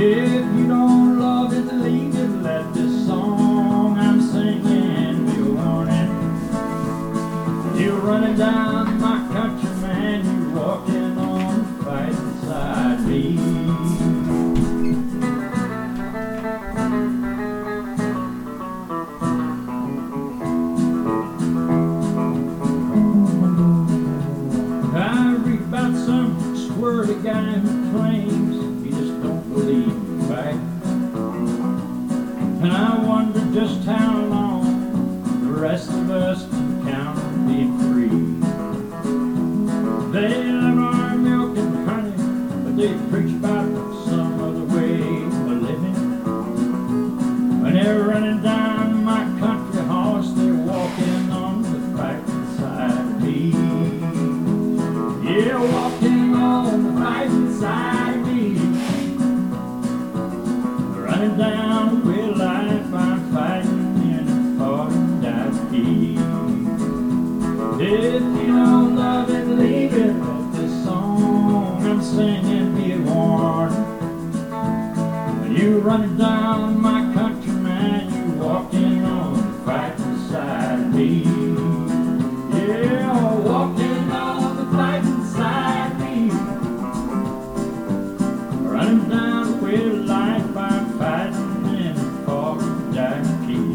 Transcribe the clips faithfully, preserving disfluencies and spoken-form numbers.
If you don't love it, leave it. Let this song I'm singing be a warning. You're running down my country, man. You're walking on the fight beside me. I read about some squirty guy who claims he just don't believe in fight. And I wonder just how long the rest of us can count on being free. They love our milk and honey, but they preach about some other way of living. When they're running down my country horse, they're walking on the fight beside me. Yeah, walking on the fight beside me. Running down the way of life, I'm fighting in a falling die key. If you don't love it, leave it. Let this song I'm singing be a warning. When you running down my country, man, you walking on the fight beside me. Yeah, walking on the fight beside me. Running down the way of life, I'm fighting in a falling die key.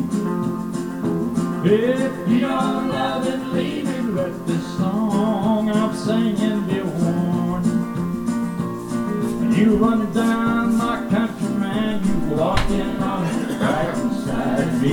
If you don't love it, leave it. Let this song I'm singing be a warning. When you running down my country, man, you walking on right beside me.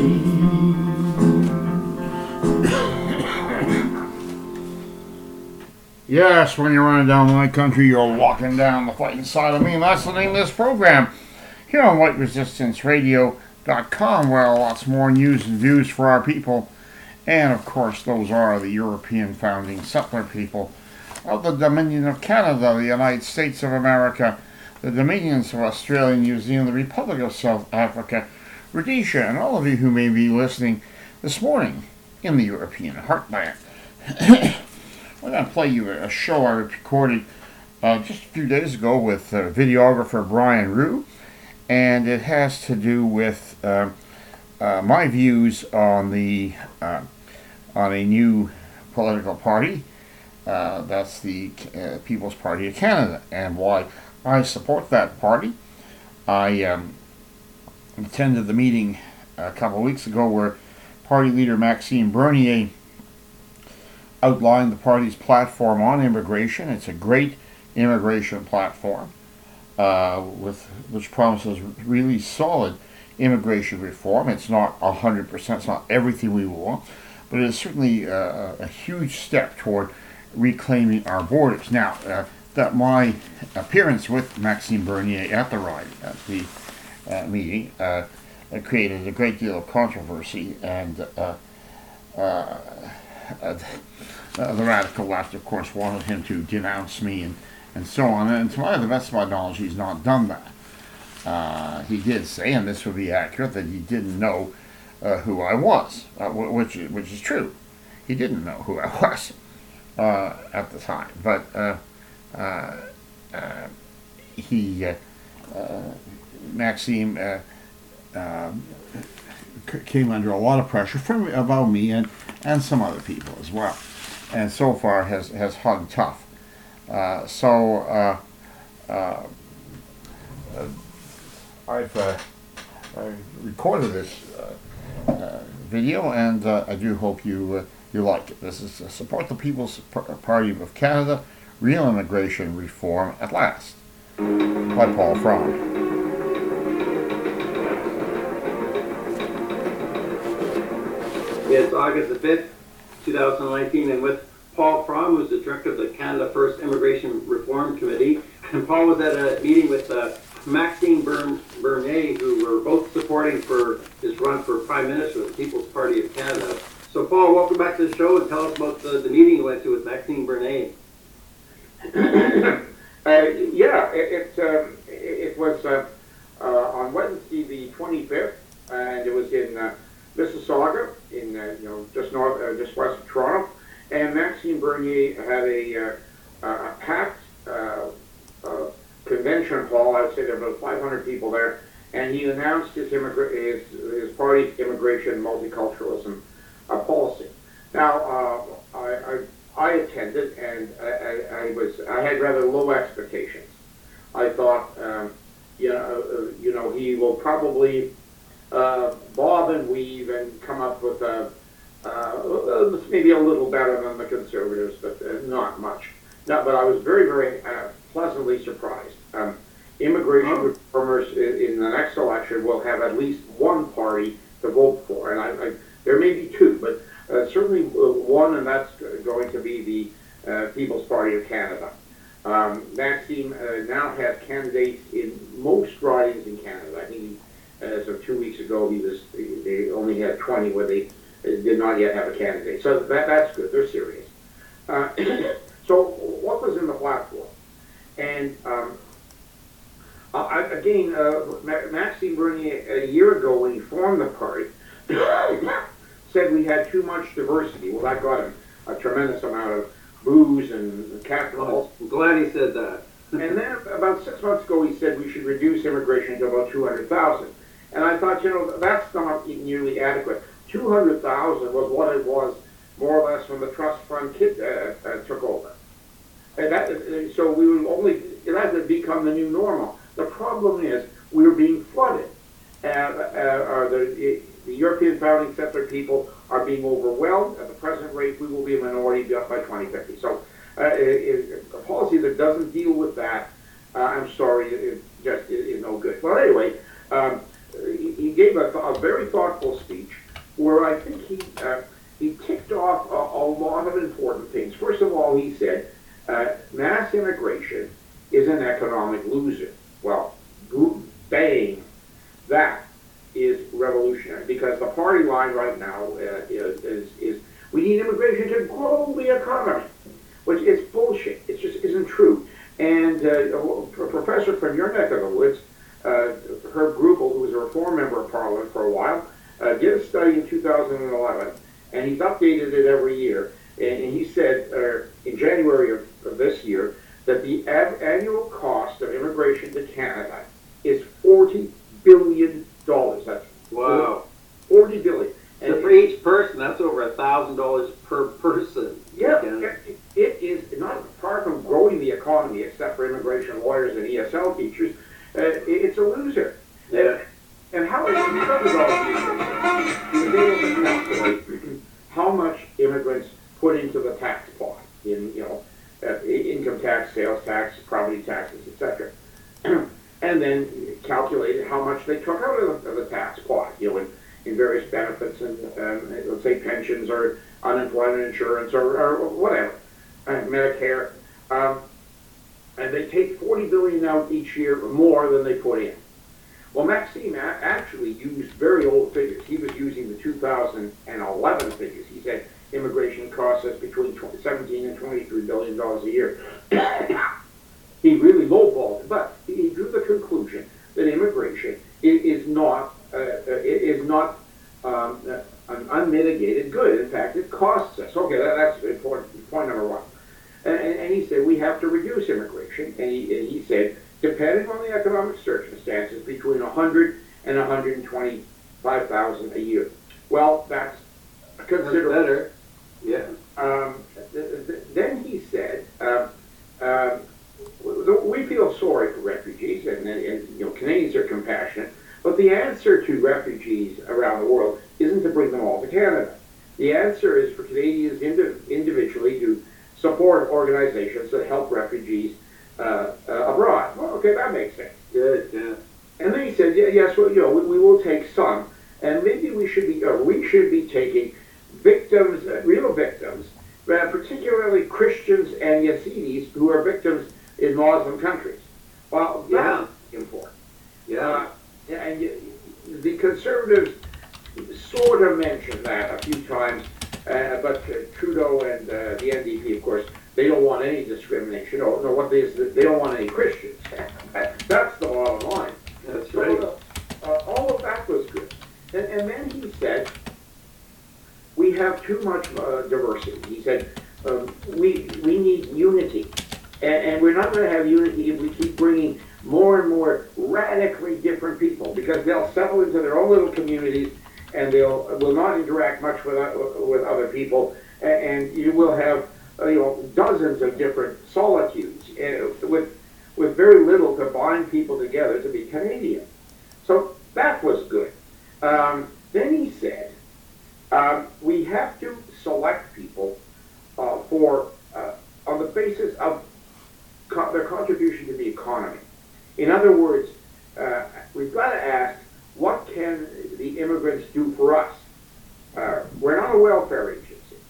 Yes, when you're running down my country, you're walking down the fighting side of me. And that's the name of this program here on white resistance radio dot com, where lots more news and views for our people. And, of course, those are the European founding settler people of the Dominion of Canada, the United States of America, the Dominions of Australia, New Zealand, the Republic of South Africa, Rhodesia, and all of you who may be listening this morning in the European heartland. I'm going to play you a show I recorded uh, just a few days ago with uh, videographer Brian Rue, and it has to do with uh, uh, my views on the uh, on a new political party. Uh, that's the uh, People's Party of Canada, and why I support that party. I um, attended the meeting a couple of weeks ago where party leader Maxime Bernier outlined the party's platform on immigration. It's a great immigration platform uh, with which promises really solid immigration reform. It's not one hundred percent, it's not everything we want, but it is certainly a, a huge step toward reclaiming our borders. Now, uh, that my appearance with Maxime Bernier at the ride, at the uh, meeting, uh, created a great deal of controversy, and uh, uh, uh, the radical left, of course, wanted him to denounce me and, and so on. And to my, the best of my knowledge, he's not done that. Uh, he did say, and this would be accurate, that he didn't know uh, who I was, uh, which which is true. He didn't know who I was uh, at the time, but uh, uh, uh, he uh, uh, Maxime uh, uh, c- came under a lot of pressure from about me and and some other people as well, and so far has has hung tough. Uh, so. Uh, uh, uh, I've uh, I recorded this uh, uh, video, and uh, I do hope you uh, you like it. This is uh, Support the People's Party of Canada, Real Immigration Reform at Last, by Paul Fromm. It's August the fifth, two thousand nineteen, and with Paul Fromm, who's the director of the Canada First Immigration Reform Committee. And Paul was at a meeting with uh, Maxime Bernier, who were both supporting for his run for Prime Minister of the People's Party of Canada. So Paul, welcome back to the show, and tell us about the, the meeting you went to with Maxime Bernier. uh, yeah, it it, um, it was uh, uh, on Wednesday the twenty-fifth, and it was in uh, Mississauga, in uh, you know just north, uh, just west of Toronto. And Maxime Bernier had a uh, a packed uh, uh, convention hall, as say there are about five hundred people there, and he announced his, immigra- his, his party's immigration and multiculturalism uh, policy. Now, uh, I, I, I attended, and I, I, I was I had rather low expectations. I thought, um, you know, uh, you know, he will probably uh, bob and weave and come up with a uh, maybe a little better than the conservatives, but uh, not much. No, but I was very, very uh, pleasantly surprised. Um, immigration oh. reformers in, in the next election will have at least one party to vote for, and I, I, there may be two, but uh, certainly one, and that's going to be the uh, People's Party of Canada. Um, Maxime uh, now has candidates in most ridings in Canada. I think he, as of two weeks ago, he was they only had twenty where they did not yet have a candidate. So that, that's good. They're serious. Uh, so what was in the platform? And um, I, again, uh, Maxime Bernier, a year ago when he formed the party, said we had too much diversity. Well, that got him a tremendous amount of booze and capital. I'm glad he said that. And then about six months ago, he said we should reduce immigration to about two hundred thousand. And I thought, you know, that's not nearly adequate. two hundred thousand was what it was more or less when the trust fund kid uh, uh, took over. And that, uh, so we would only, that had become the new normal. The problem is we were being flooded. Uh, uh, the, the European founding settler people are being overwhelmed. At the present rate, we will be a minority by twenty fifty. So uh, it, it, a policy that doesn't deal with that, uh, I'm sorry, it, it just is, is no good. Well, anyway, um, he, he gave a, a very thoughtful speech where I think he uh, he ticked off a, a lot of important things. First of all, he said uh, mass immigration is an economic loser. Well, bang, that is revolutionary, because the party line right now uh, is, is, is we need immigration to grow the economy, which is bullshit. It just isn't true. And uh, a professor from your neck of the woods, uh, Herb Grubel, who was a reform member of Parliament for a while, uh, did a study in two thousand eleven, and he's updated it every year. And he said uh, in January of, of this year that the ab- annual cost of immigration to Canada is forty billion dollars. That's wow, forty billion. And so for each person, that's over a thousand dollars per person. Yeah, it, it is not far from growing the economy, except for immigration lawyers and E S L teachers. Uh, it, it's a loser. Yeah. Uh, and how is because of all of these, he was able to calculate how much immigrants put into the tax pot in, you know, uh, income tax, sales tax, property taxes, et cetera. And then calculated how much they took out of the, of the tax pot, you know, in, in various benefits and, um, let's say, pensions or unemployment insurance or, or whatever, uh, Medicare. Um, and they take forty billion dollars out each year more than they put in. Well, Maxime a- actually used very old figures. He was using the two thousand eleven figures. He said immigration costs us between seventeen and twenty-three billion dollars a year. He really lowballed it, but he drew the conclusion that immigration is, is not uh, is not um, an unmitigated good. In fact, it costs us. Okay, that, that's important. Point number one. And, and he said we have to reduce immigration. And he, and he said, depending on the economic circumstances, between one hundred and one hundred twenty-five thousand a year. Well, that's considerable. That's better. Yeah. Um, th- th- then he said. Uh, uh, We feel sorry for refugees, and, and you know Canadians are compassionate. But the answer to refugees around the world isn't to bring them all to Canada. The answer is for Canadians indi- individually to support organizations that help refugees uh, uh, abroad. Well, okay, that makes sense. Good. Yeah. And then he said, yeah, yes, well, you know, we, we will take some, and maybe we should be, uh, we should be taking victims, uh, real victims, uh, particularly Christians and Yazidis who are victims in Muslim countries. Well, yeah, important. Yeah, uh, and you, the conservatives sort of mentioned that a few times, uh, but uh, Trudeau and uh, the N D P, of course, they don't want any discrimination. No, no, what they is they don't want any Christians. That's the bottom line. That's so, right. Uh, uh, all of that was good, and, and then he said we have too much uh, diversity. He said um, we we need unity. And, and we're not going to have unity if we keep bringing more and more radically different people because they'll settle into their own little communities and they'll will not interact much with with other people, and you will have uh, you know dozens of different solitudes uh, with with very little to bind people together to be Canadian. So that was good. Um, then he said, um, we have to select people uh, for uh, on the basis of co- their contribution to the economy. In other words, uh, we've got to ask, what can the immigrants do for us? Uh, we're not a welfare agency.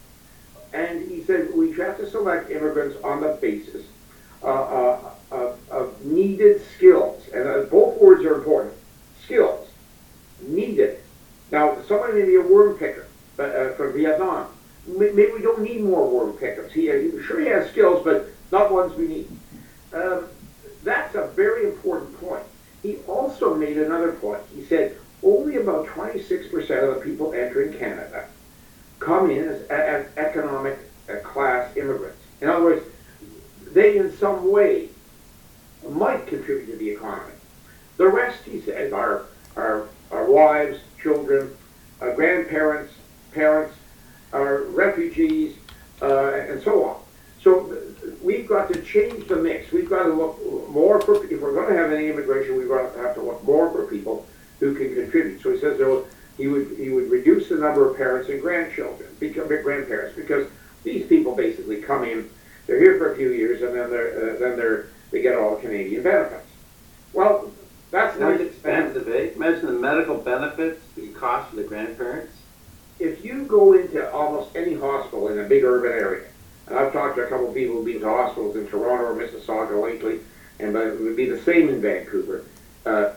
And he said we have to select immigrants on the basis uh, uh, of, of needed skills. And uh, both words are important. Skills. Needed. Now, somebody may be a worm picker uh, from Vietnam. Maybe we don't need more worm pickers. He, he, sure, he has skills, but not ones we need. Um, that's a very important point. He also made another point. He said only about twenty-six percent of the people entering Canada come in as, as economic uh, class immigrants. In other words, they in some way might contribute to the economy. The rest, he said, are, are, are wives, children, uh, grandparents, parents, are refugees, uh, and so on. So th- we've got to change the mix. We've got to look more for, if we're going to have any immigration, we've got to have to look more for people who can contribute. So he says there will, he would he would reduce the number of parents and grandchildren, become grandparents, because these people basically come in, they're here for a few years, and then they're uh, then they're they get all Canadian benefits. Well, that's That's nice. expensive, eh? Imagine the medical benefits, the cost for the grandparents. If you go into almost any hospital in a big urban area, and I've talked to a couple of people who've been to hospitals in Toronto or Mississauga lately, and but it would be the same in Vancouver, uh,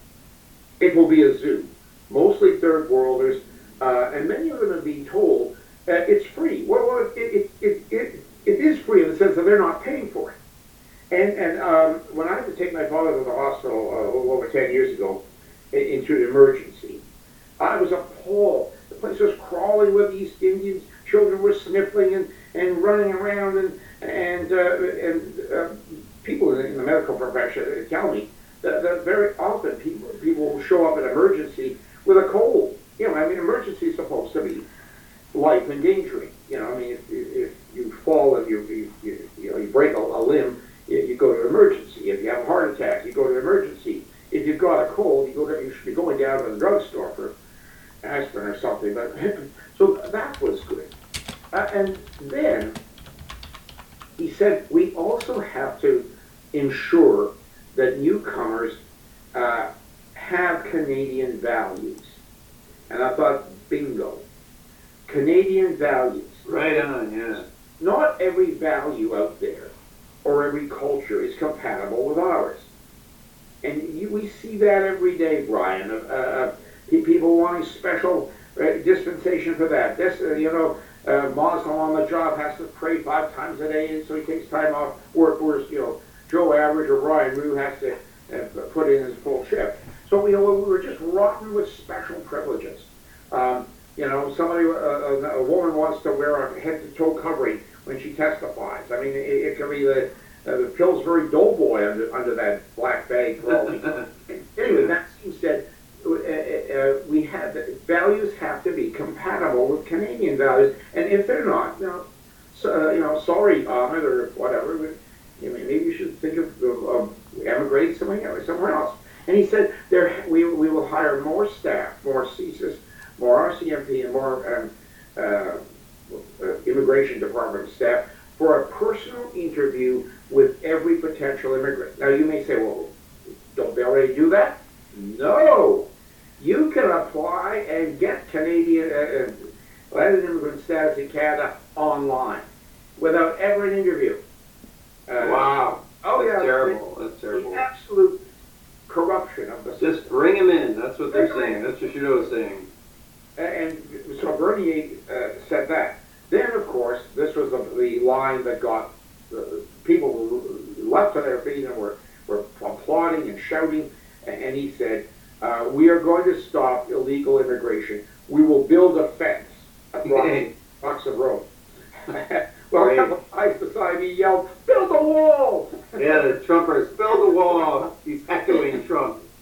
it will be a zoo. Mostly third worlders, uh, and many of them have been told uh, it's free. Well, well it, it, it, it, it is free in the sense that they're not paying for it. And, and um, when I had to take my father to the hospital uh, a little over ten years ago in, into an emergency, I was appalled. The place was crawling with East Indians. Children were sniffling and, and running around, and and uh, and uh, people in the medical profession tell me that, that very often people people will show up at emergency with a cold. You know, I mean, emergency is supposed to be life endangering. You know, I mean, if, if you fall and you you, you, you know you break a, a limb, you, you go to emergency. If you have a heart attack, you go to emergency. If you've got a cold, you go to, you should be going down to the drugstore for aspirin or something. But so that was good. Uh, and then he said we also have to ensure that newcomers uh, have Canadian values. And I thought, bingo, Canadian values. Right on, yeah. Not every value out there or every culture is compatible with ours. And you, we see that every day, Brian. Uh, uh, people wanting special uh, dispensation for that. This, uh, you know, uh, Muslim on the job has to pray five times a day, so he takes time off work. Whereas, you know, Joe Average or Brian Rue has to uh, put in his full shift. So, you know, we were just rotten with special privileges. Um, you know, somebody, uh, a, a woman wants to wear a head-to-toe covering when she testifies. I mean, it, it can be the uh, the Pillsbury Doughboy under under that black bag for all we know. Anyway, that seems that uh, uh, we have values have to be compatible with Canadian values, and if they're not, you know, so, uh, you know, sorry, Ahmed or whatever. But, you know, maybe you should think of, of, of emigrating somewhere somewhere else. And he said there we we will hire more staff, more C S I S, more R C M P, and more um, uh, uh, immigration department staff for a personal interview with every potential immigrant. Now you may say, well, don't they already do that? No. You can apply and get Canadian uh, uh, legitimate immigrant status in Canada online without ever an interview. Uh, Wow. Oh That's yeah. terrible. That's The terrible. absolute corruption of the system. Just bring them in. That's what they're Bring 'em saying. in. That's what Trudeau was saying. And so Bernier uh, said that. Then, of course, this was the, the line that got uh, people left to their feet and were, were applauding and shouting. And he said, uh, we are going to stop illegal immigration. We will build a fence across blocks of road. Well, a couple of guys beside me yelled, build a wall! Yeah, the Trumpers, build a wall. He's echoing Trump.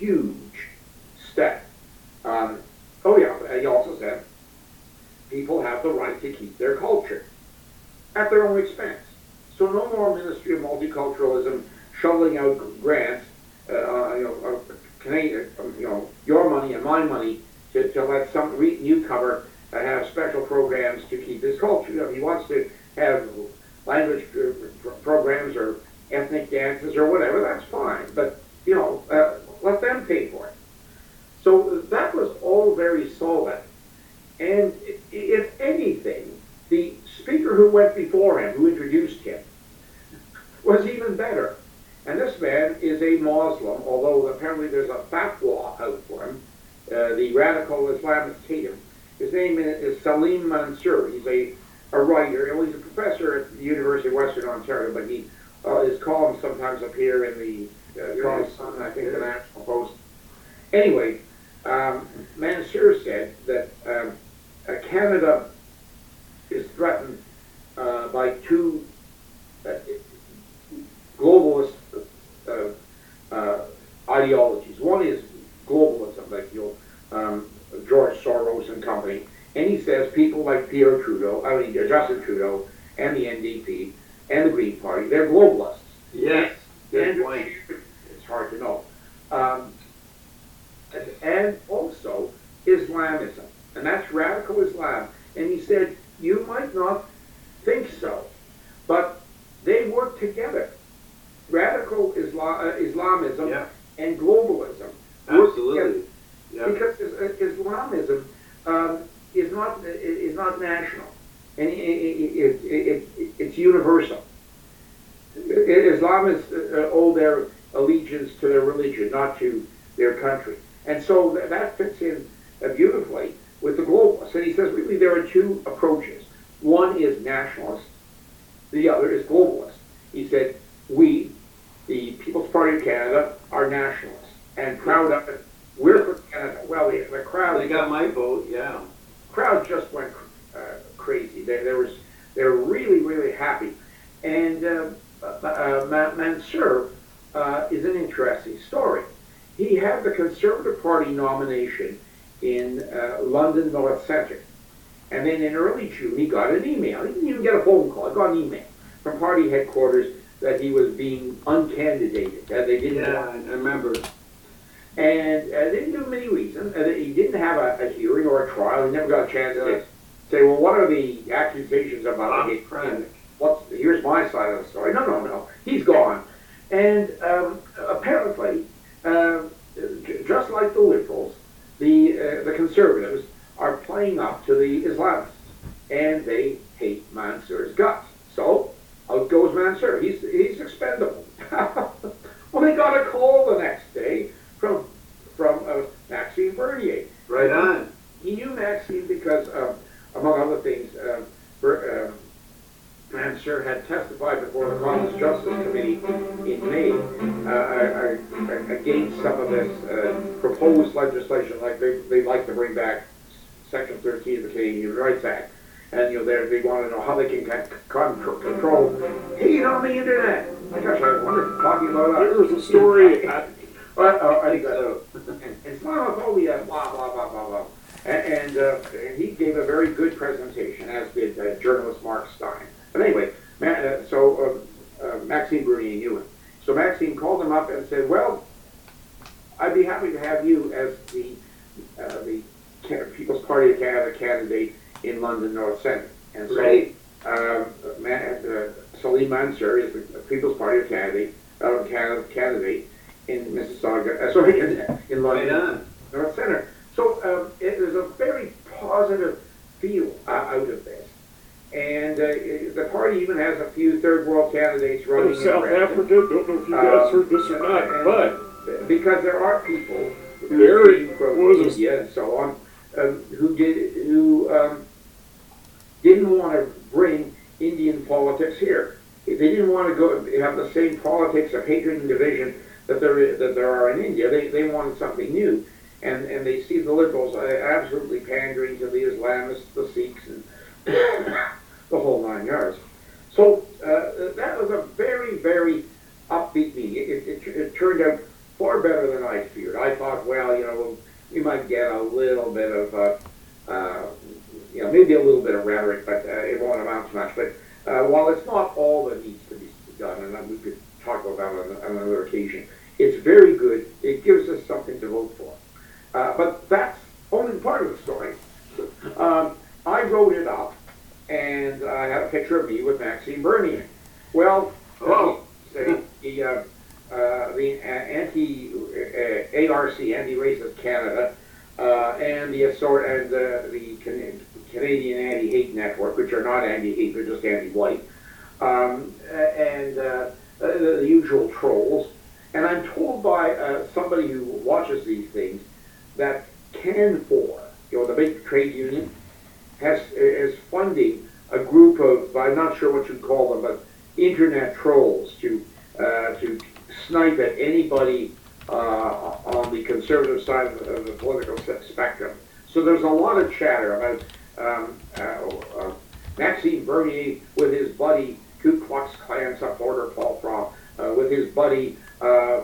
huge step. Um, oh yeah, he also said people have the right to keep their culture at their own expense. So no more Ministry of Multiculturalism shoveling out grants, uh, you know, uh, Canadian, you know, your money and my money to, to let some re- newcomer uh, have special programs to keep his culture. You know, if he wants to have language uh, programs or ethnic dances or whatever, that's fine. But, you know, uh, let them pay for it. So that was all very solid. And if anything, the speaker who went before him, who introduced him, was even better. And this man is a Muslim, although apparently there's a fatwa out for him. Uh, the radical Islamists hate him. His name is Salim Mansur. He's a, a writer. Well, he's a professor at the University of Western Ontario, but he uh, his columns sometimes appear in the uh, Toronto Sun, I think the National Post. Anyway, um, Mansur said that um, uh, Canada is threatened uh, by two uh, globalist uh, uh, ideologies. One is globalism, like you know, um, George Soros and company, and he says people like Pierre Trudeau, I mean Justin Trudeau, and the N D P and the Green Party, they're globalists. Yes, good And point. it's hard to know. Um, and, and also Islamism, and that's radical Islam. And he said you might not think so, but they work together. Radical Islam, uh, Islamism Yeah. and globalism work Absolutely. together. Yeah. Because is- Islamism um, is not is not national, and it, it, it, it, it's universal. Islamists uh, owe their allegiance to their religion, not to their country, and so th- that fits in uh, beautifully with the globalists. And he says really there are two approaches. One is nationalist, the other is globalist. He said we, the People's Party of Canada, are nationalists and proud of it. We're for Canada. Well, the, the crowd. They got my vote, yeah. Crowd just went uh, crazy. They, there was, they were really, really happy. And uh, uh, uh, Mansur uh, is an interesting story. He had the Conservative Party nomination in uh, London North Centre. And then in early June, he got an email. He didn't even get a phone call. He got an email from party headquarters that he was being uncandidated. That they didn't Yeah, want. I remember. And uh, they didn't give him any reason. Uh, he didn't have a, a hearing or a trial. He never got a chance to say, well, what are the accusations about Bob him? Craddock. What's, here's my side of the story. No, no, no. He's gone. And um, apparently, uh, j- just like the Liberals, the, uh, the Conservatives are playing up to the Islamists. And they hate Mansur's guts. So, out goes Mansur. He's, he's expendable. Well, they got a call the next day from from uh, Maxime Bernier. Right on. He knew Maxime because, um, among other things, uh, Ber, uh, Mansur had testified before the Commons Justice Committee in May uh, uh, uh, against some of this uh, proposed legislation, like they they like to bring back Section thirteen of the Canadian Human Rights Act. And, you know, they they want to know how they can con- con- control hate on the internet. My gosh, I wonder, talking about that. There's a story. I, Uh, uh, I I think so. and Islamophobia, blah, blah, blah, blah, blah. And, and, uh, and he gave a very good presentation, as did uh, journalist Mark Stein. But anyway, Ma- uh, so uh, uh, Maxime Bernier knew him. So Maxime called him up and said, well, I'd be happy to have you as the, uh, the People's Party of Canada candidate in London North Centre. And so Right. um, Ma- uh, Salim Mansur is the People's Party of Canada, uh, Canada candidate in Mississauga, uh, sorry, in, in Right London on. North Centre. So um, it, there's a very positive feel uh, out of this. And uh, it, the party even has a few third world candidates running from in South Brandon. Africa, don't know if you guys Um, heard this or not, and- but because there are people who There came from was a- India and so on, um, who did who um, didn't want to bring Indian politics here. They didn't want to go have the same politics of hatred and division that there is, that there are in India. They they wanted something new, and and they see the Liberals uh, absolutely pandering to the Islamists, the Sikhs, and the whole nine yards. So uh, that was a very very upbeat meeting. It, it, it turned out far better than I feared. I thought, well, you know, we might get a little bit of, uh, uh, you know, maybe a little bit of rhetoric, but uh, it won't amount to much. But uh, while it's not all that needs to be done, and we could talk about that on, on another occasion, it's very good. It gives us something to vote for. Uh, but that's only part of the story. Um, I wrote it up, and I had a picture of me with Maxime Bernier. Well, Oh. the, the, uh, uh, the anti uh, A R C, Anti-Racist Canada, uh, and the assort and uh, the Can- Canadian Anti-Hate Network, which are not anti-hate, they're just anti-white, um, and uh, the, the usual trolls. And I'm told by uh, somebody who watches these things that CANFOR, you know, the big trade union, has is funding a group of, I'm not sure what you'd call them, but internet trolls to uh, to snipe at anybody uh, on the conservative side of the, of the political spectrum. So there's a lot of chatter about um, uh, uh, Maxime Bernier with his buddy Ku Klux Klan supporter Paul Fromm, uh, with his buddy uh, uh,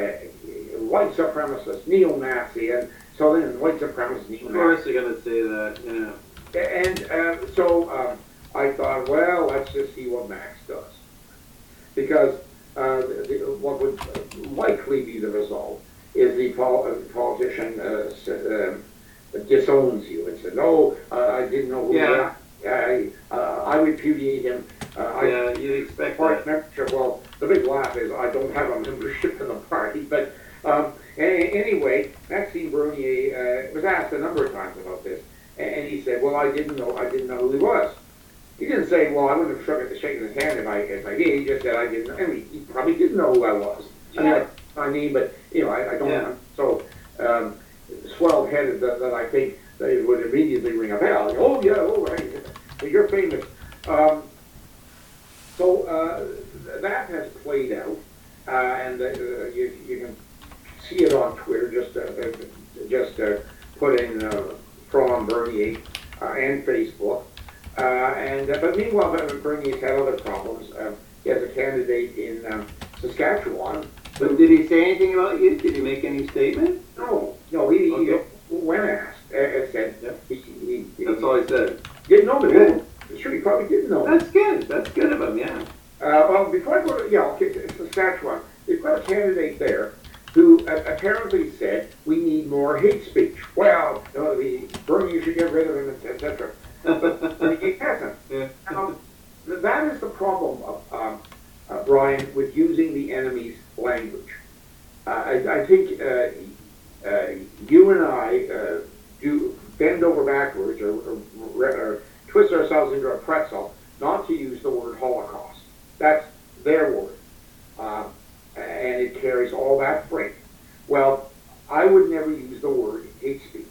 white supremacist, neo-Nazi, and so then white supremacist, neo-Nazi. Of course they're going to say that, yeah. And uh, so um, I thought, well, let's just see what Max does. Because uh, the, the, what would likely be the result is the pol- uh, politician uh, uh, disowns you and says, no, uh, I didn't know who Yeah. I, uh, I repudiate him. Uh, Yeah, I, you'd expect Party that. membership, well, the big laugh is I don't have a membership in the party, but um, a- anyway, Maxime Bernier uh, was asked a number of times about this, and he said, well, I didn't know, I didn't know who he was. He didn't say, well, I wouldn't have shook it, shaken his hand if I, if I did. He just said, I didn't know. I mean, he probably didn't know who I was. I mean, I, I mean, but, you know, I, I don't, Yeah. I'm so um, swell-headed that, that I think that it would immediately ring a bell. Oh, yeah, oh, right, well, you're famous. Um, so uh, that has played out, uh, and uh, you, you can see it on Twitter. Just uh, just uh, put in uh, Fromm Bernier uh, and Facebook. Uh, and uh, but meanwhile, Bernier's had other problems. Uh, he has a candidate in um, Saskatchewan. But did he say anything about you? Did he make any statement? No, no. He, Okay. he when asked, uh, said Yeah. he, he, he That's all he said. didn't know me. Good. Sure, he probably didn't know me. That's good. That's good of him, yeah. Uh, well, before I go to, yeah, okay, Saskatchewan, they've got a candidate there who uh, apparently said we need more hate speech. Well, you know, the Bernie should get rid of him, et cetera. But he hasn't. Yeah. Um, that is the problem, of, um, uh, Brian, with using the enemy's language. Uh, I, I think uh, uh, you and I uh, do bend over backwards or, or, or twist ourselves into a pretzel not to use the word Holocaust. That's their word. Uh, and it carries all that freight. Well, I would never use the word hate speech.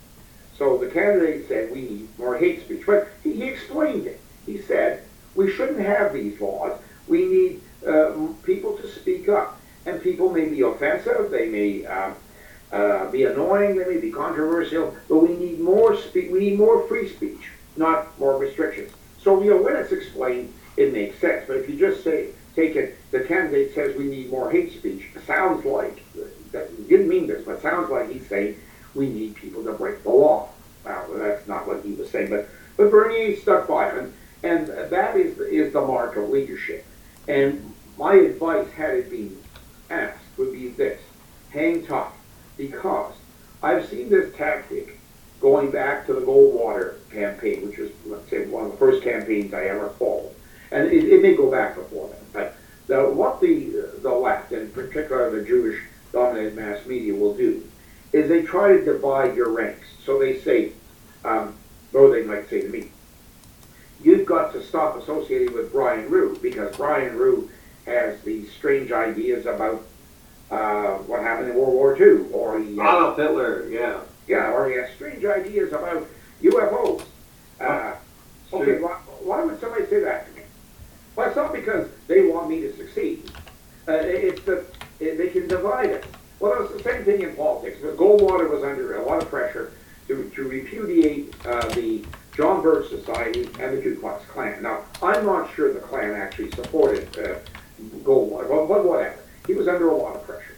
So the candidate said we need more hate speech. But he, he explained it. He said we shouldn't have these laws. We need uh, people to speak up. And people may be offensive. They may uh, uh, be annoying. They may be controversial. But we need more spe- We need more free speech, not more restrictions. So, you know, when it's explained, it makes sense. But if you just say, take it, the candidate says we need more hate speech, it sounds like, that, he didn't mean this, but it sounds like he's saying we need people to break the law. Well, that's not what he was saying, but, but Bernier stuck by him, and that is, is the mark of leadership. And my advice, had it been asked, would be this: hang tough, because I've seen this tactic going back to the Goldwater campaign, which was, let's say, one of the first campaigns I ever followed. And it, it may go back before that, but the, what the, the left, and particularly the Jewish-dominated mass media, will do is they try to divide your ranks. So they say, um, or they might say to me, you've got to stop associating with Brian Rue, because Brian Rue has these strange ideas about uh, what happened in World War Two, or he has, Adolf Hitler, yeah. yeah, or he has strange ideas about U F Os. Uh, Sure. okay, why, why would somebody say that to me? Well, it's not because they want me to succeed. Uh, it's that they can divide us. Well, it's the same thing in politics. But Goldwater was under a lot of pressure to, to repudiate uh, the John Birch Society and the Ku Klux Klan. Now, I'm not sure the Klan actually supported uh, Goldwater, but, but whatever. He was under a lot of pressure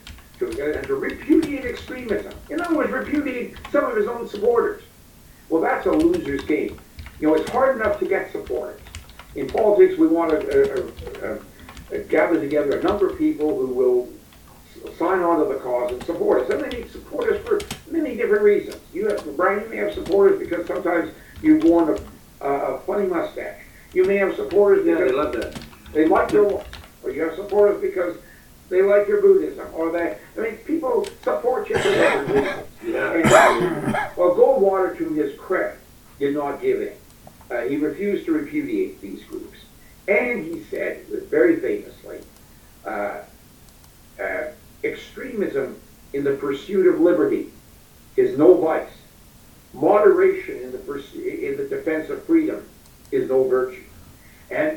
to, and to repudiate extremism. In other words, repudiate some of his own supporters. Well, that's a loser's game. You know, it's hard enough to get supporters. In politics, we want to uh, uh, uh, gather together a number of people who will sign on to the cause and support us. And they need supporters for many different reasons. You have, Brian, you may have supporters because sometimes you've worn a, a funny mustache. You may have supporters Yeah, because they love that. they like your look. Or you have supporters because they like your Buddhism. Or they, I mean, people support you for different reasons. Yeah. And, well, Goldwater, to his credit, did not give in. Uh, he refused to repudiate these groups. And he said, very famously, uh, uh, extremism in the pursuit of liberty is no vice. Moderation in the pursu- in the defense of freedom is no virtue. And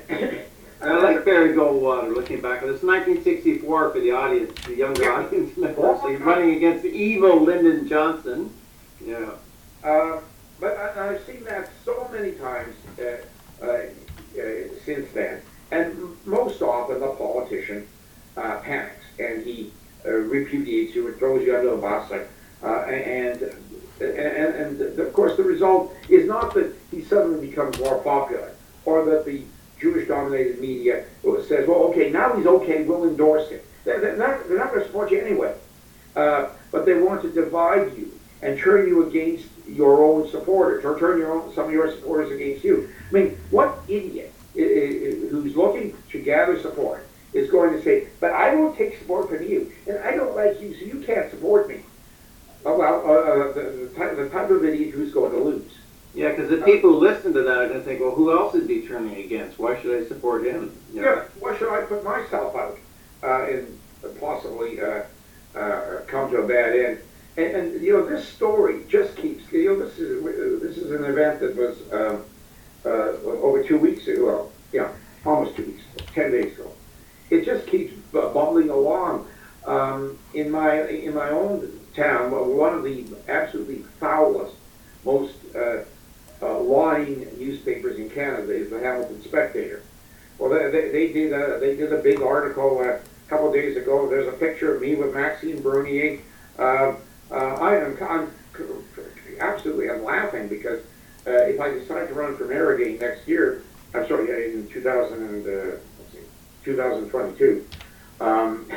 I like Barry Goldwater, looking back at this. nineteen sixty-four for the audience, the younger Yeah. audience members. So he's running against the evil Lyndon Johnson. Yeah. Uh, but I, I've seen that so many times uh, uh, uh, since then. And most often the politician uh, panics and he uh, repudiates you and throws you under the bus. Uh, and, and, and, and of course the result is not that he suddenly becomes more popular or that the Jewish-dominated media says, well, okay, now he's okay, we'll endorse him. They're, they're not, they're not going to support you anyway. Uh, but they want to divide you and turn you against your own supporters, or turn your own, some of your supporters against you. I mean, what idiot i- i- who's looking to gather support is going to say, but I won't take support from you, and I don't like you, so you can't support me. Oh, well, uh, uh, the, the, type, the type of idiot who's going to lose. Yeah, because the people who listen to that are going to think, well, who else is he turning against? Why should I support him? You know? Yeah, why should I put myself out uh, and possibly uh, uh, come to a bad end? And, and you know, this story just keeps. You know, this is this is an event that was um, uh, over two weeks ago. Well, yeah, almost two weeks ago, ten days ago. It just keeps bu- bubbling along. Um, in my in my own town, one of the absolutely foulest, most uh, uh, lying newspapers in Canada is the Hamilton Spectator. Well, they, they, they did a they did a big article uh, a couple of days ago. There's a picture of me with Maxime Bernier. Uh, uh, I am I'm absolutely I'm laughing because uh, if I decide to run for mayor again next year, I'm sorry, uh, in two thousand and uh, let's see, two thousand twenty-two, um,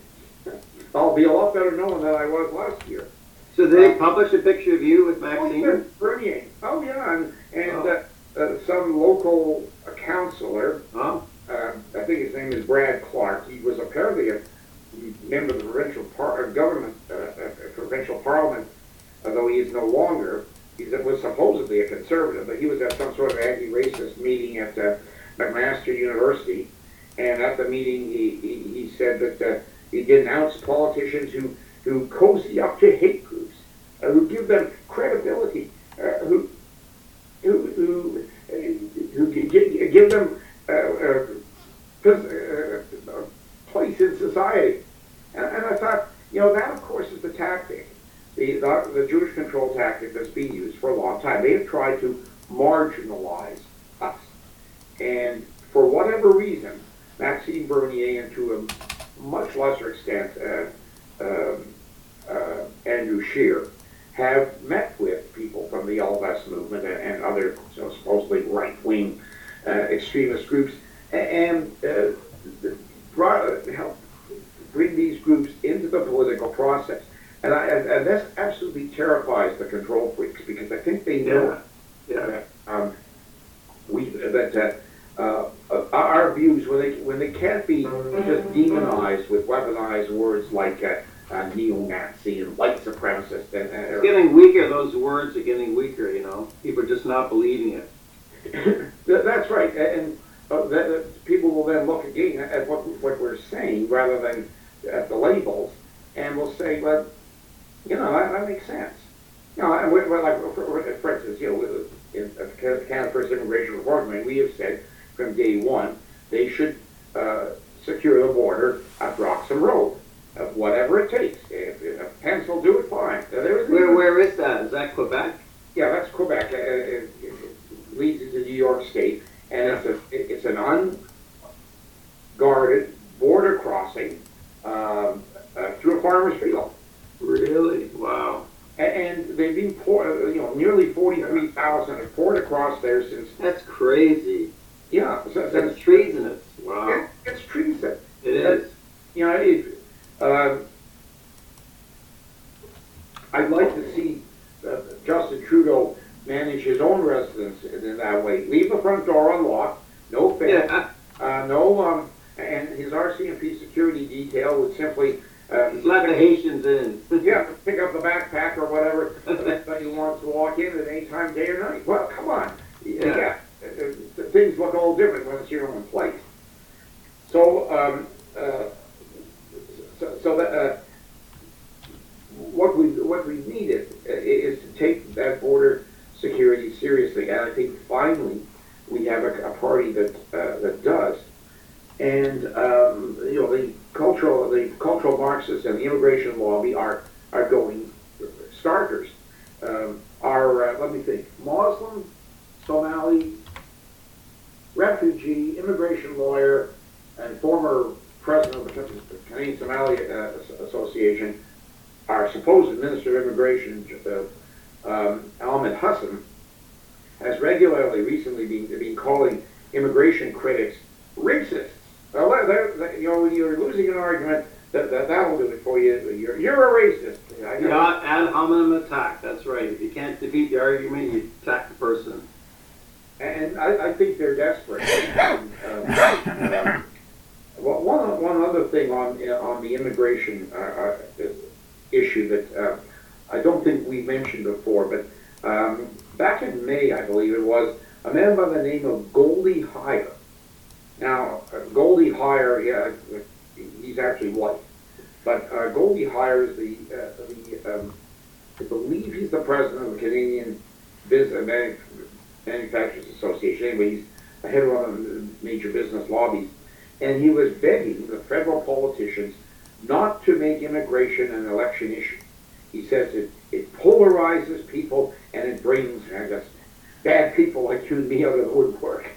I'll be a lot better known than I was last year. So did they publish a picture of you with Oh, Maxine? yeah, Bernier. Oh, yeah, and, and Oh. uh, uh, some local uh, councillor, Oh, uh, I think his name is Brad Clark. He was apparently a member of the provincial par- uh, government, uh, uh, provincial parliament, although he is no longer. He was supposedly a conservative, but he was at some sort of anti-racist meeting at uh, McMaster University, and at the meeting he, he, he said that uh, he denounced politicians who, who cozy up to hate groups, uh, who give them credibility, uh, who who who, uh, who g- g- give them uh, uh, pos- uh, uh, place in society. And, and I thought, you know, that of course is the tactic, the, the the Jewish control tactic that's been used for a long time. They have tried to marginalize us, and for whatever reason, Maxime Bernier, and to a much lesser extent, uh, um, uh, Andrew Scheer, have met with people from the All West movement and, and other you know, supposedly right-wing uh, extremist groups, and uh, brought, helped bring these groups into the political process. And, I, and, and this absolutely terrifies the control freaks because I think they know yeah. that um, we that uh, uh, our views when they when they can't be just demonized with weaponized words like uh, uh, neo-Nazi and white supremacist and, and It's getting weaker. Those words are getting weaker, you know. People are just not believing it. that's right, and uh, that, that people will then look again at what what we're saying rather than at the labels, and will say, well, you know, that, that makes sense. You know, and we're, we're like, for, for instance, you know, in Canada First Immigration Reform, I mean, we have said from day one they should uh, secure the border at Roxham Road, uh, whatever it takes. If, if a pencil will do it, fine. Now, there is Where, where is that? Is that Quebec? Yeah, that's Quebec. Uh, it, it, it leads into New York State, and it's a it, it's an unguarded border crossing um, uh, through a farmer's field. Really? Wow. And, and they've been poured, you know, nearly forty-three thousand have poured across there since. That's crazy. Yeah, so, so That's treasonous. Wow. it, it's treason. It is. You know, it, uh, I'd like to see uh, Justin Trudeau manage his own residence in, in that way. Leave the front door unlocked, no fence, Yeah. uh, no, um, and his R C M P security detail would simply, uh, Let the Haitians in. yeah, pick up the backpack or whatever, if anybody wants to walk in at any time, day or night. Well, come on. Yeah. Yeah. Uh, uh, things look all different when it's your own place. So, um, uh, so, so that, uh, what we what we needed is to take that border security seriously, and I think finally we have a, a party that uh, that does. And um, you know, the cultural the cultural Marxists and the immigration lobby are are going starters. Um, are uh, let me think: Muslim, Somali, refugee, immigration lawyer, and former president of the Canadian Somali uh, Association. Our supposed Minister of Immigration, uh, um, Ahmed Hassan, has regularly recently been, been calling immigration critics racists. Well, they're, they're, you know, when you're losing an argument, that, that, that'll do it for you. You're, you're a racist. I know. Yeah, ad hominem attack. That's right. If you can't defeat the argument, you attack the person. And I, I think they're desperate. um, um, well, one, one other thing on, on the immigration uh, uh, issue that uh, I don't think we mentioned before, but um, back in May, I believe it was, a man by the name of Goldie Hayer. Now, uh, Goldie Hayer, yeah, he's actually white, but uh, Goldie Hayer is the, uh, the um, I believe he's the president of the Canadian Business Manu- Manufacturers Association. Anyway, he's the head of one of the major business lobbies, and he was begging the federal politicians not to make immigration an election issue. He says it, it polarizes people and it brings, I guess, bad people like you and me out of the woodwork.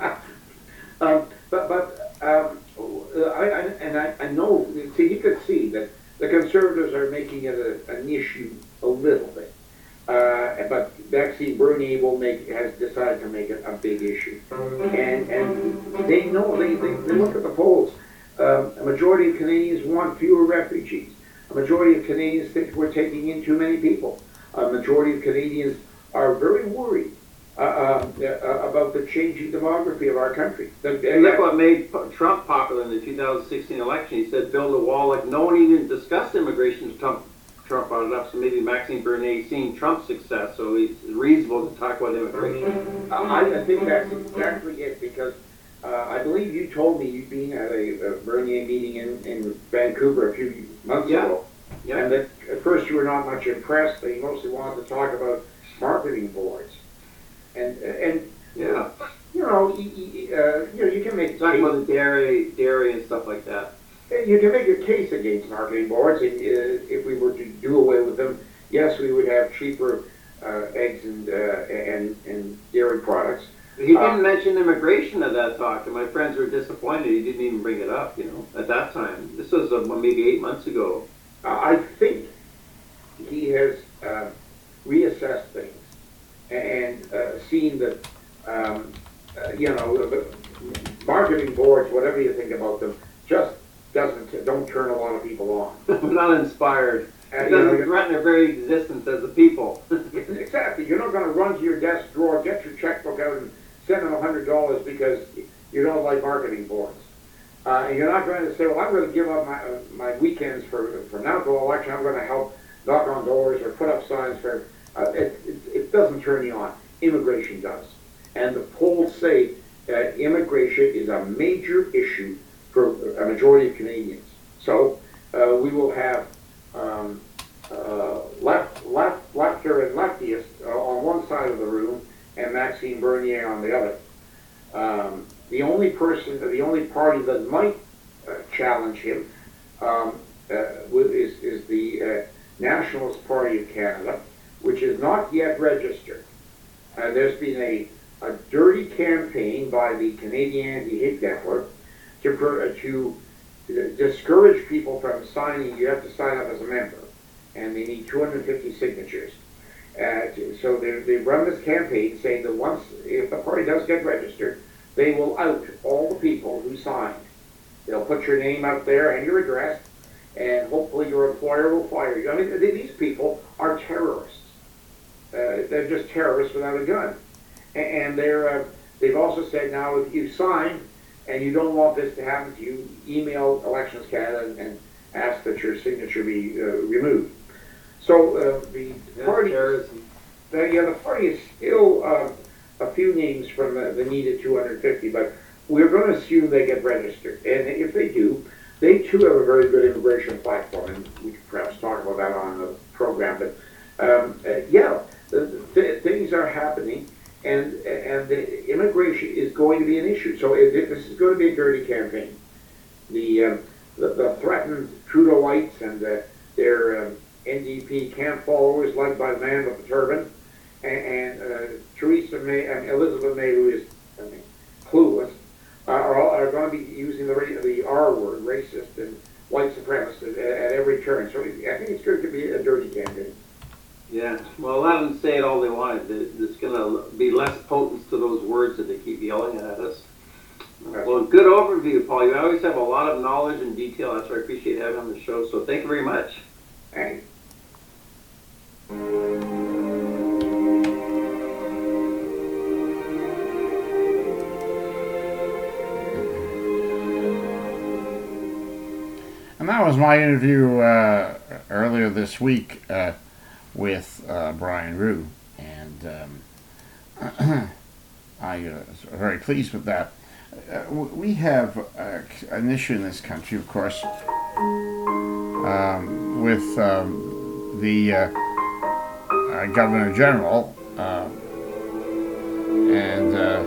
um, but but um, I, I, and I, I know, see, you could see that the Conservatives are making it a, an issue a little bit. Uh, but Maxime Bernier will make, has decided to make it a big issue. And, and they know, they, they, they look at the polls. Um, a majority of Canadians want fewer refugees. A majority of Canadians think we're taking in too many people. A majority of Canadians are very worried uh, uh, uh, about the changing demography of our country. The, And look what made Trump popular in the two thousand sixteen election. He said build a wall. Like no one even discussed immigration until Trump, Trump brought it up. So maybe Maxime Bernier seeing Trump's success, so it's reasonable to talk about immigration. uh, I, I think that's exactly it, because Uh, I believe you told me you'd been at a, a Bernier meeting in, in Vancouver a few months Yeah. ago. Yeah. And that at first you were not much impressed. They mostly wanted to talk about marketing boards. And, and Yeah. you know, you, you, uh, you know, you can make a Talk case, about the dairy, dairy and stuff like that. you can make a case against marketing boards. And, uh, if we were to do away with them, yes, we would have cheaper uh, eggs and, uh, and, and dairy products. He didn't Uh, mention immigration at that talk, and my friends were disappointed. He didn't even bring it up, you know, at that time. This was uh, maybe eight months ago. I think he has uh, reassessed things and uh, seen that, um, uh, you know, the marketing boards, whatever you think about them, just doesn't don't turn a lot of people on. I'm not inspired. And, It you know, doesn't you're- threaten their very existence as a people. Exactly. You're not going to run to your desk drawer, get your checkbook out, and send them a hundred dollars because you don't like marketing boards. Uh, and you're not going to say, well, I'm going to give up my uh, my weekends for from now till election. I'm going to help knock on doors or put up signs for. Uh, it, it it doesn't turn you on. Immigration does, and the polls say that immigration is a major issue for a majority of Canadians. So uh, we will have. Um, Uh, left, left, lefter and leftiest uh, on one side of the room, and Maxime Bernier on the other. Um, the only person, the only party that might uh, challenge him um, uh, with, is, is the uh, Nationalist Party of Canada, which is not yet registered. Uh, there's been a, a dirty campaign by the Canadian Anti-Hate Network to, per, uh, to discourage people from signing. You have to sign up as a member. and they need two hundred fifty signatures. Uh, so they they run this campaign saying that once, if the party does get registered, they will out all the people who signed. They'll put your name out there and your address, and hopefully your employer will fire you. I mean, these people are terrorists. Uh, they're just terrorists without a gun. And they're, uh, they've also said now if you sign and you don't want this to happen to you, email Elections Canada and, and ask that your signature be uh, removed. So uh, the That's party, terrorism. the, yeah, the party is still uh, a few names from the, the needed two hundred fifty, but we're going to assume they get registered. And if they do, they too have a very good immigration platform, and we could perhaps talk about that on the program. But um, uh, yeah, the, the, things are happening. And and the immigration is going to be an issue. So it, it, this is going to be a dirty campaign. The um, the, the threatened Trudeauites and the, their um, N D P camp followers, led by the man with the turban, and, and uh, Theresa May and Elizabeth May, who is I mean, clueless, uh, are all, are going to be using the the R word, racist and white supremacist, at, at every turn. So I think it's going to be a dirty campaign. Yeah, well, let them say it all they want. It's going to be less potent to those words that they keep yelling at us. Well, good overview, Paul. You always have a lot of knowledge and detail. That's why I appreciate having on the show. So thank you very much. Thanks. And that was my interview uh, earlier this week uh, with uh, Brian Rue, and um, I uh, was very pleased with that. Uh, we have uh, an issue in this country, of course, um, with um, the uh, uh, Governor General, uh, and uh,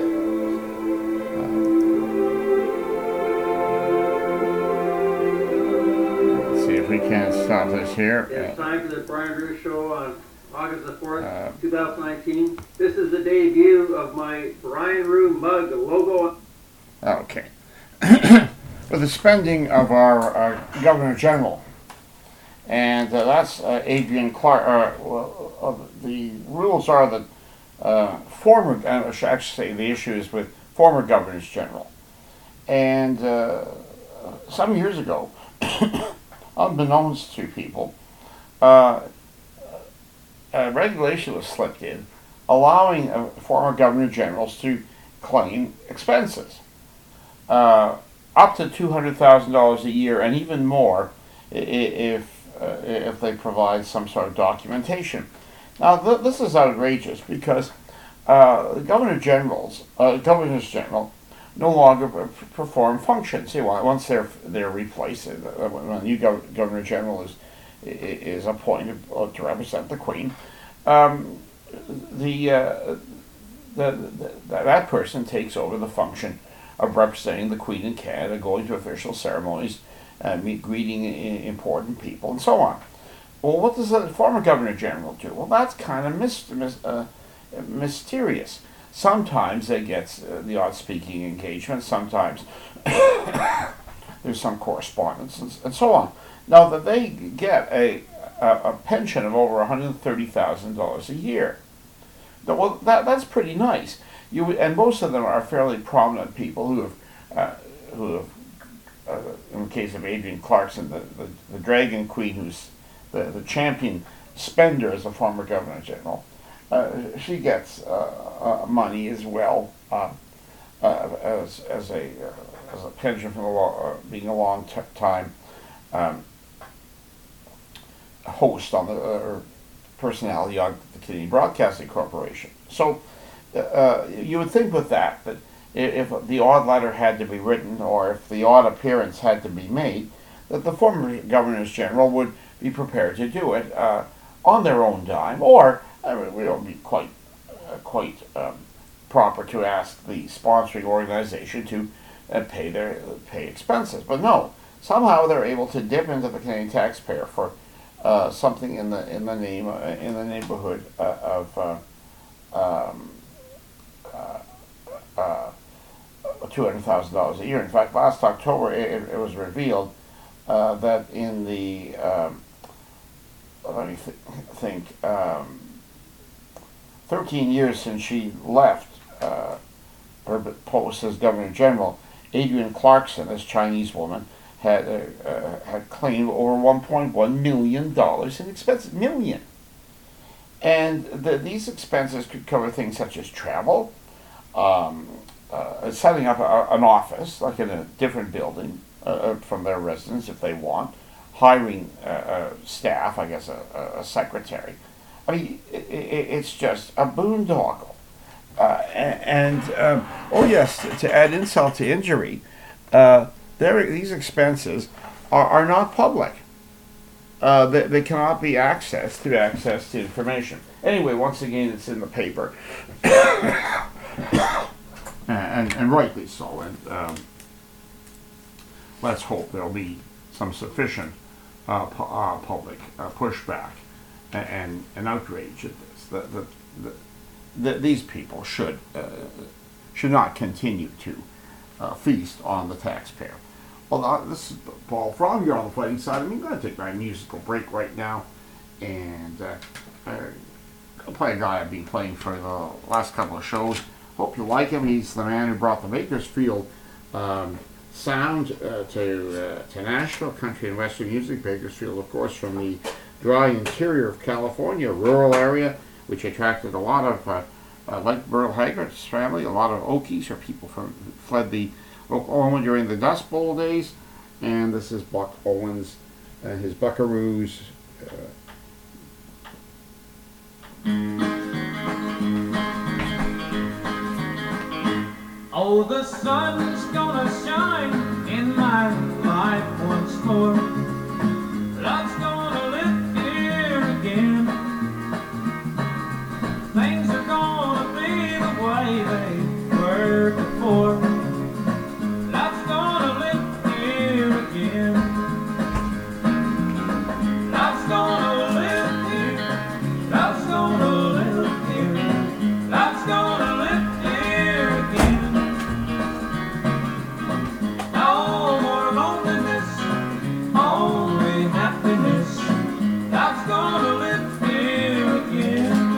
if we can't stop this here. It's time for the Brian Rue Show on August the fourth, Uh, two thousand nineteen. This is the debut of my Brian Rue mug logo. Okay. With the spending of our uh, Governor General, and uh, that's uh, Adrienne Clark. Uh, well, uh, the rules are that uh, former, I should actually say the issue is with former Governors General. And uh, some years ago, unbeknownst to people, uh, a regulation was slipped in allowing uh, former Governor Generals to claim expenses. Uh, up to two hundred thousand dollars a year, and even more if uh, if they provide some sort of documentation. Now, th- this is outrageous because uh, the Governor Generals, uh, Governors General, no longer p- perform functions. See, once they're they're replaced, uh, when a new gov- Governor General is is appointed to represent the Queen, um, the, uh, the, the that person takes over the function of representing the Queen in Canada, going to official ceremonies, uh, meet, greeting important people, and so on. Well, what does the former Governor General do? Well, that's kind of mis- mis- uh, mysterious. Sometimes they get uh, the odd speaking engagement, sometimes there's some correspondence, and, and so on. Now, that they get a, a, a pension of over one hundred thirty thousand dollars a year. Well, that, that's pretty nice. You, and most of them are fairly prominent people who have, uh, who have, uh, in the case of Adrienne Clarkson, the, the, the Dragon Queen, who's the, the champion spender as a former Governor General, uh, she gets uh, uh, money as well uh, uh, as as a uh, as a pension from the law, uh, being a long t- time um, host on the uh, personality on the Canadian Broadcasting Corporation. So. Uh, you would think with that, that if the odd letter had to be written or if the odd appearance had to be made, that the former Governors General would be prepared to do it uh, on their own dime, or I mean, it would be quite, uh, quite um, proper to ask the sponsoring organization to uh, pay their pay expenses. But no, somehow they're able to dip into the Canadian taxpayer for uh, something in the in the name uh, in the neighborhood uh, of. Uh, um, Uh, uh, two hundred thousand dollars a year. In fact, last October it, it was revealed uh, that in the um, let me th- think, um, thirteen years since she left uh, her post as Governor General, Adrienne Clarkson, this Chinese woman, had uh, uh, had claimed over one point one million dollars in expenses. Million. And the, these expenses could cover things such as travel, um, uh, setting up a, an office, like in a different building uh, from their residence if they want, hiring uh, uh, staff, I guess a, a secretary. I mean, it, it, it's just a boondoggle. Uh, and, and um, oh yes, to, to add insult to injury, uh, there, these expenses are, are not public. Uh, they, they cannot be accessed through access to information. Anyway, once again, it's in the paper, and, and, and rightly so. And um, let's hope there'll be some sufficient uh, pu- uh, public uh, pushback and, and, and outrage at this. The, the, the, the, these people should uh, should not continue to uh, feast on the taxpayer. Well, uh, this is Paul Fromm here on the Fighting Side. I'm going to take my musical break right now, and uh, uh, I'll play a guy I've been playing for the last couple of shows. Hope you like him. He's the man who brought the Bakersfield um, sound uh, to uh, to Nashville, country and western music. Bakersfield, of course, from the dry interior of California, rural area, which attracted a lot of, uh, uh, like Burl Haggart's family, a lot of Okies, or people from who fled the Oklahoma during the Dust Bowl days. And this is Buck Owens and his Buckaroos. Uh, Oh, the sun's gonna shine in my life once more. Love's gonna live here again. Things are gonna be the way they were before. Love's gonna live here again. Love's gonna live here. Love's gonna live here. Love's gonna live here again. No more loneliness, only happiness. Love's gonna live here again.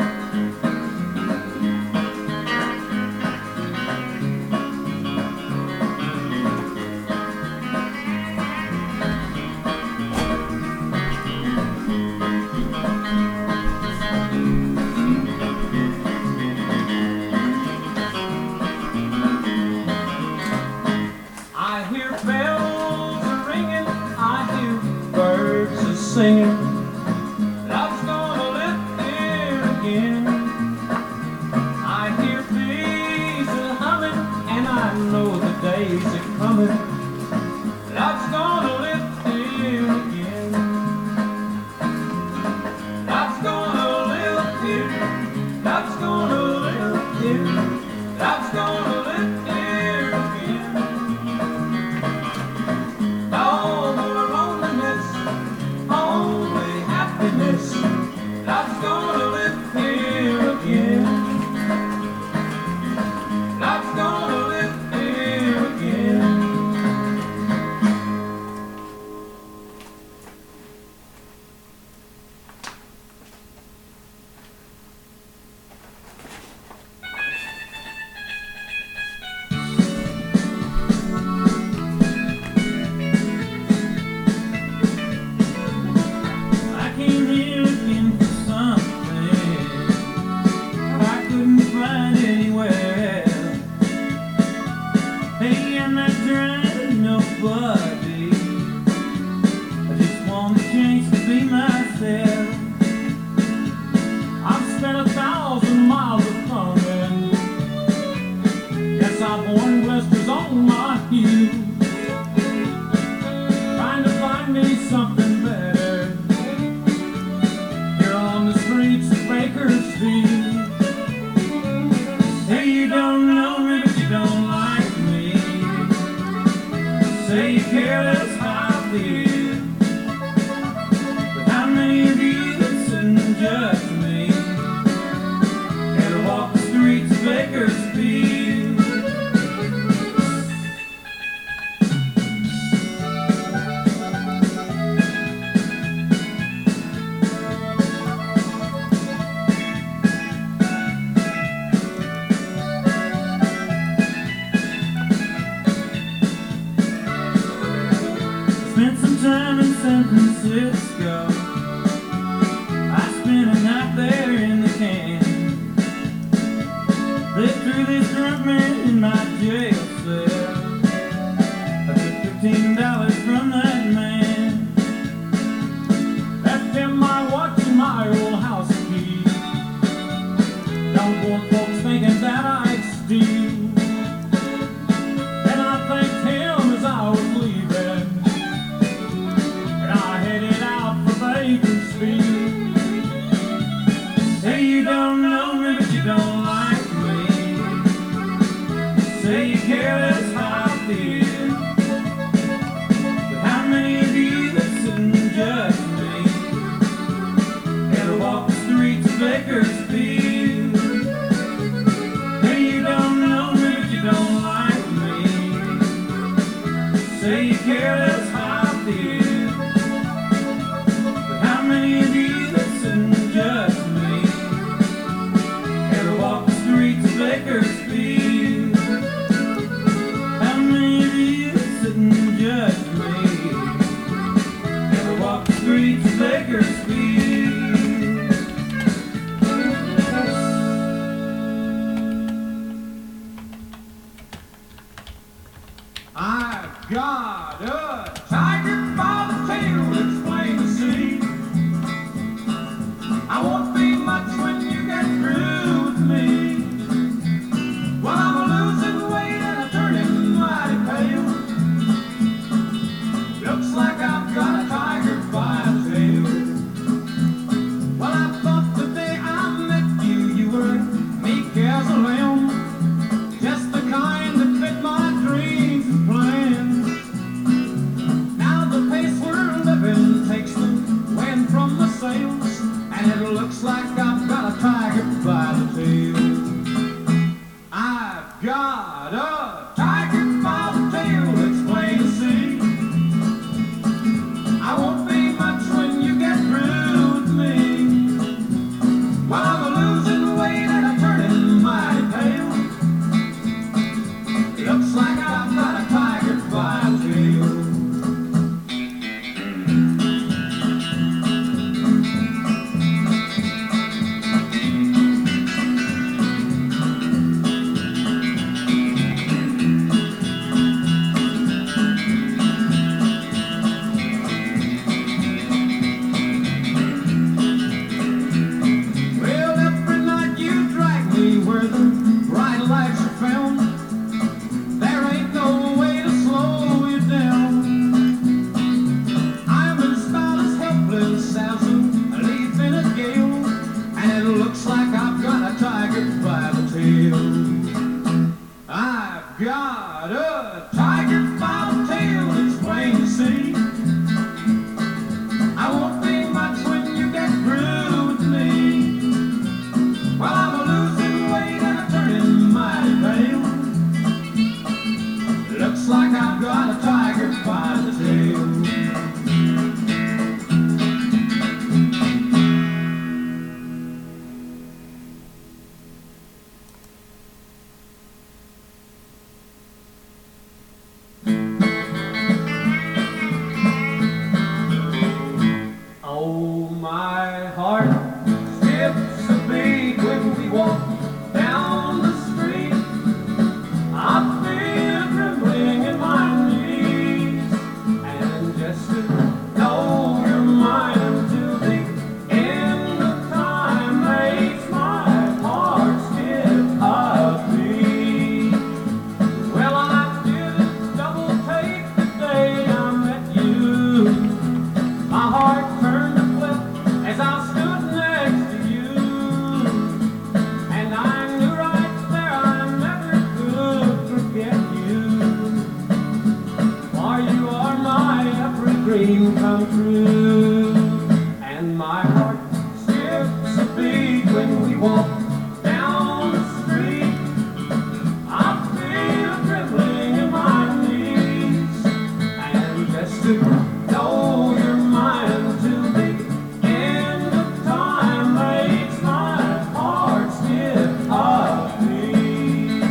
I hear bells a ringing, I hear birds a singing. Love's gonna live here again. I hear bees a humming, and I know the days are coming. Love's gonna live here again. Love's gonna live here. Love's gonna live here. Love's gonna live here again. No more loneliness, only happiness. Love's gonna live here again. Love's gonna live here again. I came here looking for something I couldn't find anywhere. Hey, I'm not trying to nobody. I just want a chance to be myself. I've spent a thousand miles of thumbing. Guess I've worn blisters on my heels, trying to find me something better here on the streets of Bakersfield. Hey, you don't know me, but you don't like me. Say you care, that's how I feel. But how many of you listen and judge me? Gotta walk the streets of Bakersfield. Francisco. I spent a night there in the can. They threw this drunk man in my jail cell. I took fifteen dollars from that man. Left him my watch and my old house key. Don't want folks thinking that I'd steal. And I thanked him as I was leaving. And I headed out for Bakersfield. Say you don't know me, but you don't like me. Say you care less how I feel. But how many of you that sit and judge me ever walk the streets of Bakersfield? Say you don't know me, but you don't like me. Say you care less how I feel. But how many of you that sit and judge me ever walk the streets of Bakersfield? How many of you that sit and judge me ever walk the streets of Bakersfield? I've got a tiger by the tail, it's plain to see. I won't be much when you get through with me. Well, I'm losing weight and I'm turning mighty pale. Looks like I've got a tiger by the tail. Well, I thought the day I met you, you were meek as a lamb, just the kind that fit my dreams and plans. Now the pace we're living takes the wind from the sails, and it looks like I've got a tiger by the tail. I've got a tiger by the tail, it's plain to see. I won't be much when you get through with me. Well, I'm losing weight and I'm turning mighty pale. Looks like I've got a tiger by the tail. Well, every night you drag me where the bright lights are found. There ain't no way to slow you down. I'm as about as helpless as a leaf in a gale, and it looks like I've got a tiger by the tail. I've got a tiger by the tail, it's plain to see. I won't be much when you get through with me. Well, I'm losing weight and I'm turning mighty pale. Looks like I've got a tiger by the tail. Oh, my heart skips a beat when we walk down the street. I feel trembling in my knees, and just to know you're mine until the end of time makes my heart skip a beat. Well, I did double take the day I met you. My heart turned to flip as I stood next to you, and I knew right there I never could forget you. For you are my every dream come true, and my heart skips a beat when we walk down the street. I feel trembling in my knees, and just to know you're mine until the end of time makes my heart skip a beat.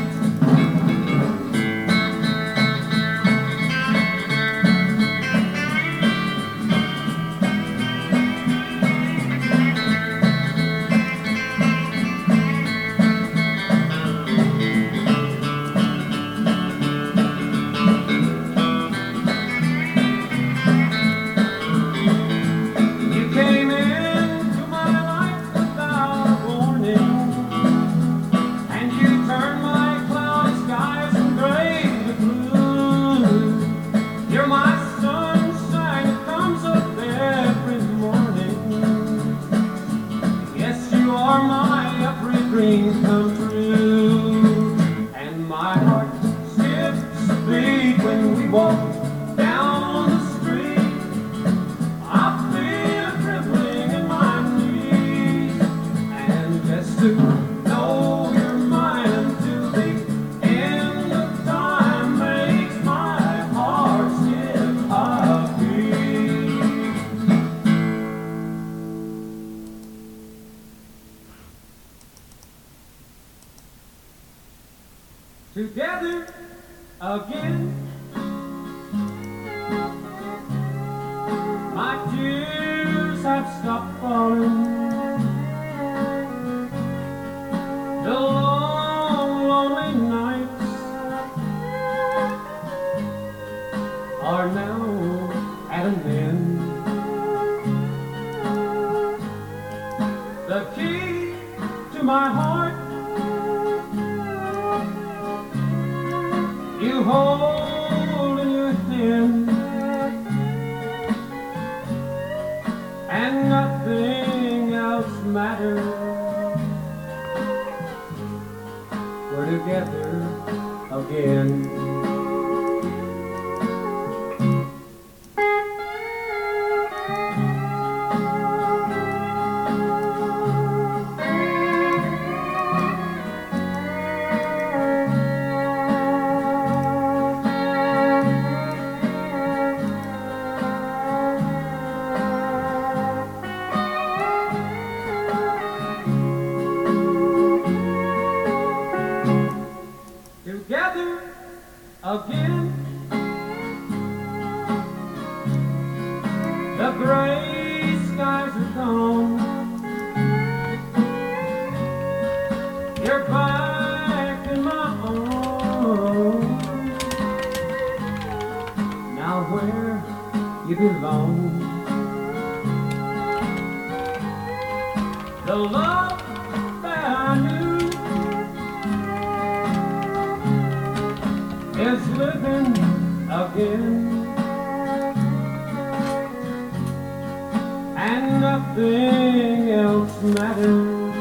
together again. My tears have stopped falling. The long, lonely nights are now at an end. The key to my heart you hold in your hand, and nothing else matters. We're together again. Together again. The gray skies are gone. You're back in my arms. Now where you belong. The love that I knew is living again, and nothing else matters.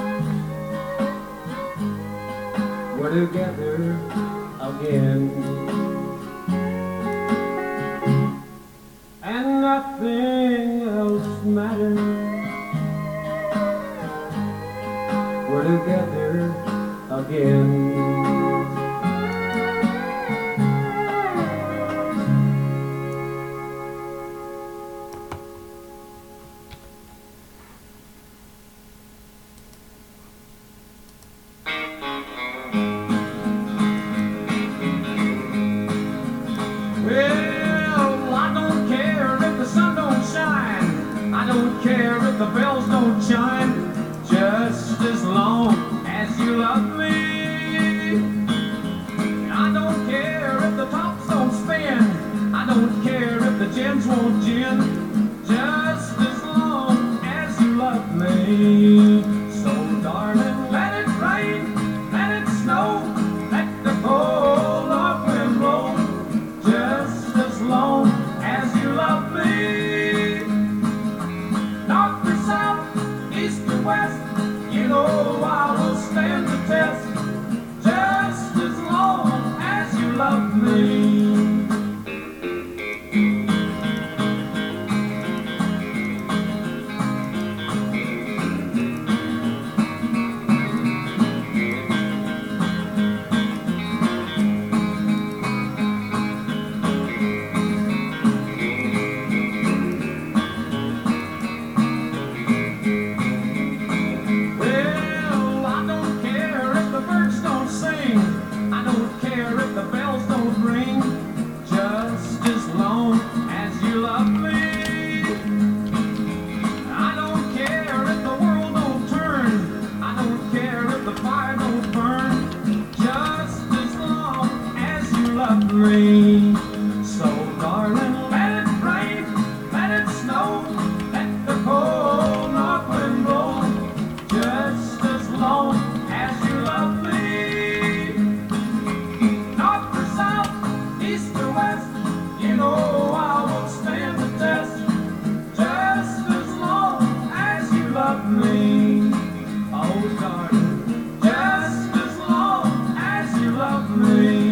We're together again, and nothing else matters. We're together again. Well, I don't care if the sun don't shine. I don't care if the bells don't chime. Just as long as you love me. I don't care if the tops don't spin. I don't care if the gins won't gin. Just as long as you love me. So darling, let it rain, let it snow, let the cold north wind blow. Just as long as you love me. North or south, east or west, you know I will stand the test. Just as long as you love me. Well, I don't care if the birds don't sing. I don't care if the bells don't ring. Just as long as you love me. I don't care if the world don't turn. I don't care if the fire don't burn. Just as long as you love me. So darling, let it rain, let it snow, let the cold north wind blow. Just as long as you love me. North or south, east or west, you know I will stand the test. Just as long as you love me. Oh darling, just as long as you love me.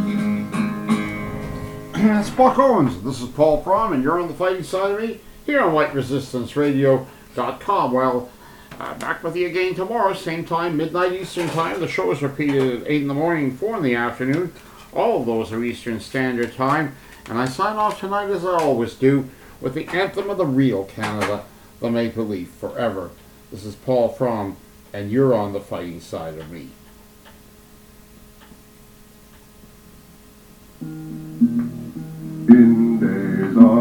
That's Buck Owens. This is Paul Fromm, and you're on the fighting side of me here on white resistance radio dot com. Well, uh, back with you again tomorrow, same time, midnight Eastern time. The show is repeated at eight in the morning, four in the afternoon. All of those are Eastern Standard Time. And I sign off tonight, as I always do, with the anthem of the real Canada, the Maple Leaf, forever. This is Paul Fromm, and you're on the fighting side of me.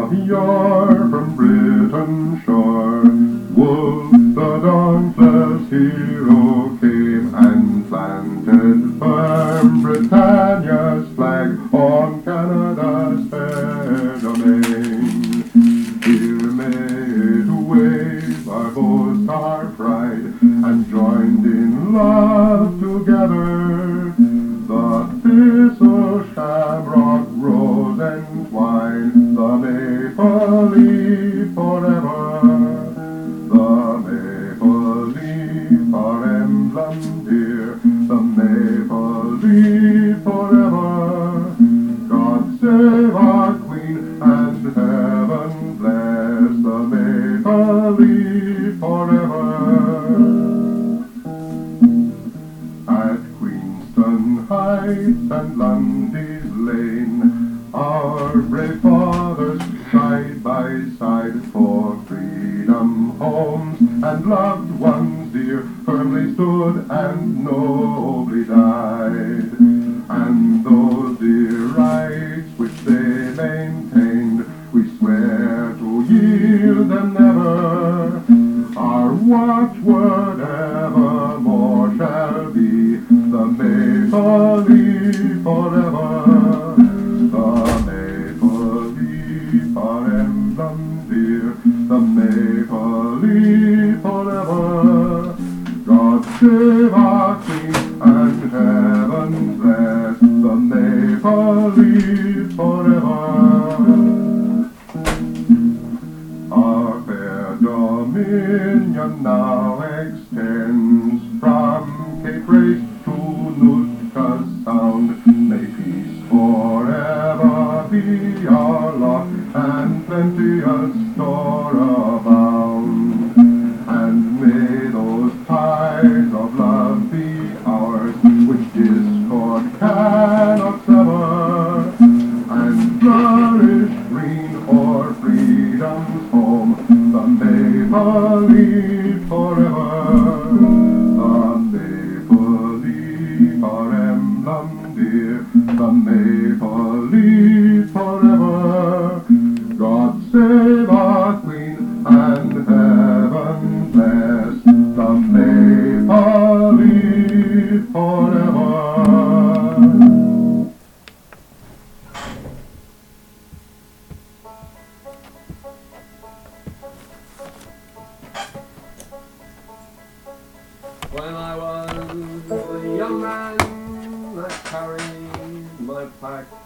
of yore from Britain's shore, Wolfe the dauntless hero came and planted firm Britannia's flag on Canada's fair domain. Here may to wave our boast, our pride, and joined in love together. The thistle, shamrock, rose, entwine, the maple leaf forever. The maple leaf, our emblem dear, the maple leaf forever. God save our Queen and heaven bless the maple leaf forever. At Queenston Heights and Lundy's Lane, our brave fathers side by side for freedom, homes, and loved ones dear firmly stood and nobly died. And those dear rights which they maintained, we swear to yield them never. Our watchword evermore shall be the maple leaf forever. The maple leaf, our emblem dear, the maple leaf forever. God save our Queen and heaven bless the maple leaf forever. Our fair dominion now extends from Cape Race to Nootka Sound. May peace forever be our lot, and plenteous store abound. And may those ties of love be ours, which discord cannot sever, and flourish green o'er freedom's home, the maple leaf forever. The maple leaf, our emblem dear, the maple leaf forever. God save our Queen and heaven bless the maple leaf forever. When I was a young man, I carried my pack